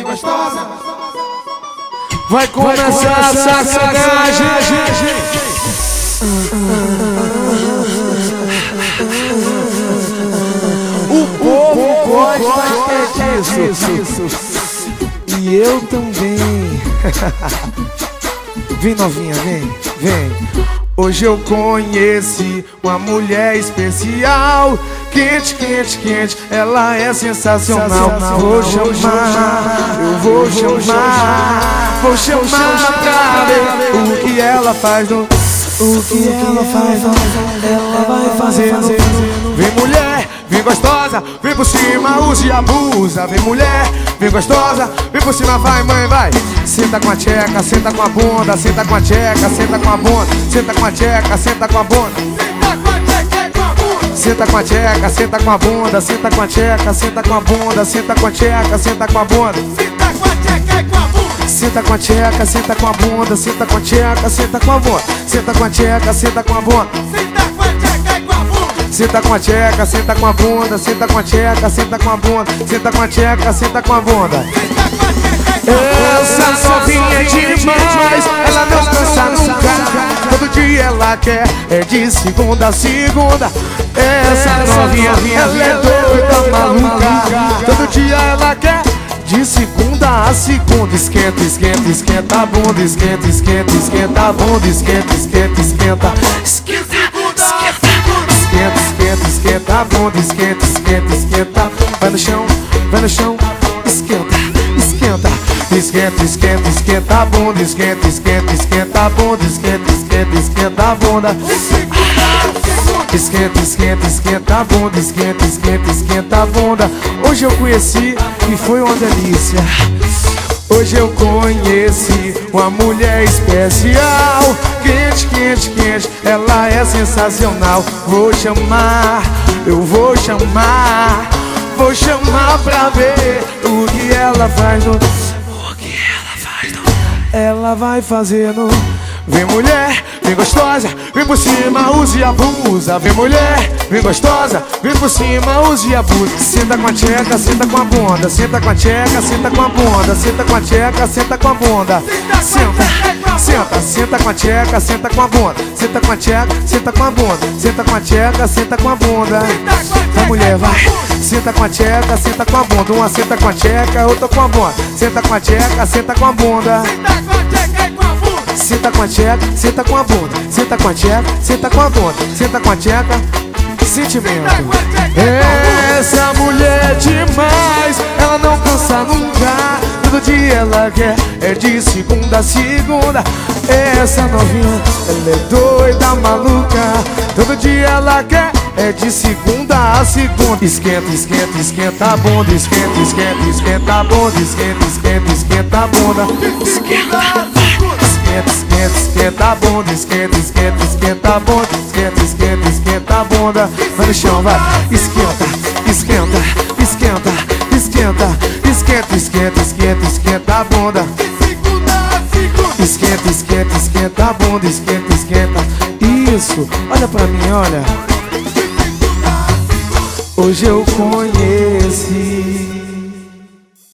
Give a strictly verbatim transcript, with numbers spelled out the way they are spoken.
gostosa. Vai começar a sacanagem. O povo gosta disso. E eu também. Vem novinha, vem, vem. Hoje eu conheci uma mulher especial. Quente, quente, quente, ela é sensacional. Vou chamar, eu vou chamar, vou chamar pra ver o que ela faz no, o que ela faz no, ela vai fazer no. Vem mulher, vem gostosa, vem por cima, use e abusa. Vem mulher, vem gostosa, vem por cima, vai mãe, vai. Senta com a tcheca, senta com a bunda, senta com a tcheca, senta com a bunda, senta com a tcheca, senta com a bunda. Senta com a tcheca, senta com a bunda, senta com a tcheca, senta com a bunda, senta com a tcheca, senta com a bunda. Senta com a tcheca, senta com a bunda, senta com a tcheca, senta com a bunda. Senta com a tcheca, senta com a bunda. Senta com a tcheca, senta com a bunda, senta com a tcheca, senta com a bunda, senta com a tcheca, senta com a bunda. Essa novinha é demais, ela não cansa nunca. Todo dia ela quer, é de segunda a segunda. Essa novinha, ela é doida, maluca. Todo dia ela quer, de segunda a segunda. Esquenta, esquenta, esquenta a bunda. Esquenta, esquenta, esquenta a bunda. Esquenta, esquenta, esquenta. Esquenta, esquenta, esquenta, esquenta a bunda. Esquenta, esquenta, esquenta. Vai no chão, vai no chão. Esquenta, esquenta. Esquenta, esquenta, esquenta a bunda. Esquenta, esquenta, esquenta a bunda. Esquenta, esquenta, esquenta a bunda. Esquenta, esquenta, esquenta a bunda. Esquenta, esquenta, esquenta a bunda. Hoje eu conheci e foi uma delícia. Hoje eu conheci uma mulher especial. Quente, quente, quente, ela é sensacional. Vou chamar, eu vou chamar, vou chamar pra ver o que ela faz no, o que ela faz no, ela vai fazer no. Vem mulher, vem gostosa, vem por cima, use e abusa. Vem mulher, vem gostosa, vem por cima, use e abusa. Senta com a tcheca, senta com a bunda. Senta com a tcheca, senta com a bunda. Senta com a tcheca, senta com a bunda. Senta, senta, senta com a tcheca, senta com a bunda. Senta com a tcheca, senta com a bunda. Senta com a tcheca, senta com a bunda. Vai mulher, vai. Senta com a tcheca, senta com a bunda. Uma senta com a tcheca, outra com a bunda. Senta com a tcheca, senta com a bunda. Senta com a tcheca, senta com a bunda. Senta com a tcheca, senta com a bunda. Senta com a tcheca, sentimento. Essa mulher é demais, ela não cansa nunca. Todo dia ela quer, é de segunda a segunda. Essa novinha, ela é doida, maluca. Todo dia ela quer, é de segunda a segunda. Esquenta, esquenta, esquenta a bunda. Esquenta, esquenta, esquenta a bunda. Esquenta, esquenta, esquenta a bunda. Esquenta. Esquenta, esquenta, esquenta a bunda. Esquenta, esquenta, esquenta a bunda. Esquenta, esquenta, esquenta a bunda. Vai no chão, vai. Esquenta, esquenta, esquenta, esquenta. Esquenta, esquenta, esquenta, esquenta a bunda. Esquenta, esquenta, esquenta a bunda. Esquenta, esquenta. Isso, olha pra mim, olha. Hoje eu conheci